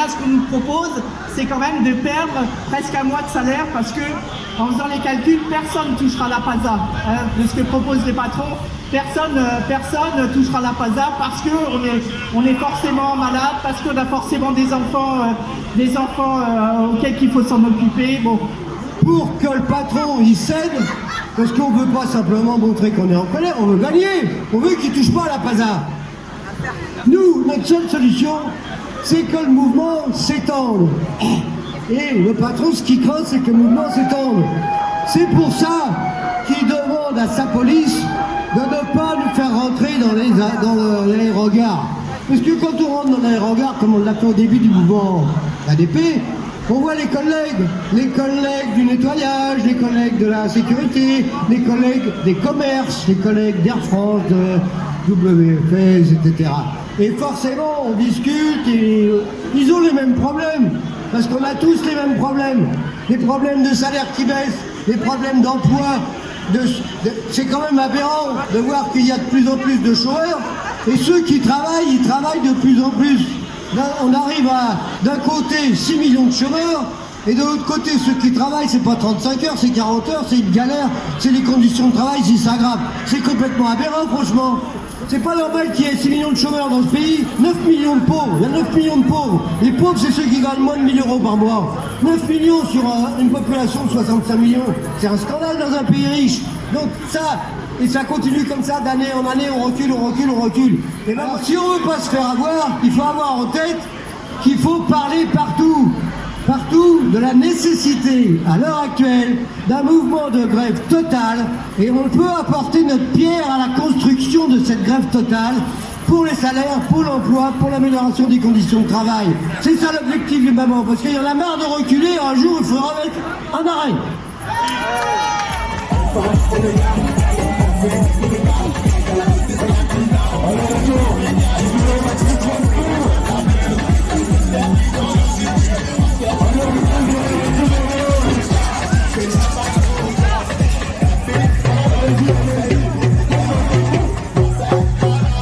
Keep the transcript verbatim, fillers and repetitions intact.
là, ce qu'on nous propose, c'est quand même de perdre presque un mois de salaire parce que, en faisant les calculs, personne ne touchera la PASA. Hein, de ce que proposent les patrons, personne euh, personne touchera la PASA parce qu'on est, on est forcément malade, parce qu'on a forcément des enfants, euh, des enfants euh, auxquels il faut s'en occuper. Bon. Pour que le patron il cède, parce qu'on ne veut pas simplement montrer qu'on est en colère, on veut gagner, on veut qu'il ne touche pas à la PASA. Nous, notre seule solution, c'est que le mouvement s'étende. Et le patron, ce qu'il craint, c'est que le mouvement s'étende. C'est pour ça qu'il demande à sa police de ne pas nous faire rentrer dans les dans l'aérogare. Parce que quand on rentre dans l'aérogare, comme on l'a fait au début du mouvement A D P, on voit les collègues, les collègues du nettoyage, les collègues de la sécurité, les collègues des commerces, les collègues d'Air France, de W F S, et cetera. Et forcément, on discute et ils ont les mêmes problèmes. Parce qu'on a tous les mêmes problèmes. Les problèmes de salaire qui baissent, les problèmes d'emploi. De, de, c'est quand même aberrant de voir qu'il y a de plus en plus de chômeurs. Et ceux qui travaillent, ils travaillent de plus en plus. Là, on arrive à, d'un côté, six millions de chômeurs, et de l'autre côté, ceux qui travaillent, c'est pas trente-cinq heures, c'est quarante heures, c'est une galère, c'est les conditions de travail, c'est s'aggrave. C'est complètement aberrant, franchement. C'est pas normal qu'il y ait six millions de chômeurs dans ce pays, neuf millions de pauvres, il y a neuf millions de pauvres. Les pauvres, c'est ceux qui gagnent moins de mille euros par mois. neuf millions sur un, une population de soixante-cinq millions. C'est un scandale dans un pays riche. Donc ça, et ça continue comme ça d'année en année, on recule, on recule, on recule. Et ben, si on veut pas se faire avoir, il faut avoir en tête qu'il faut parler partout, partout de la nécessité, à l'heure actuelle, d'un mouvement de grève totale, et on peut apporter notre pierre à la construction de cette grève totale pour les salaires, pour l'emploi, pour l'amélioration des conditions de travail. C'est ça l'objectif du moment, parce qu'il y en a marre de reculer, un jour il faudra mettre un arrêt. All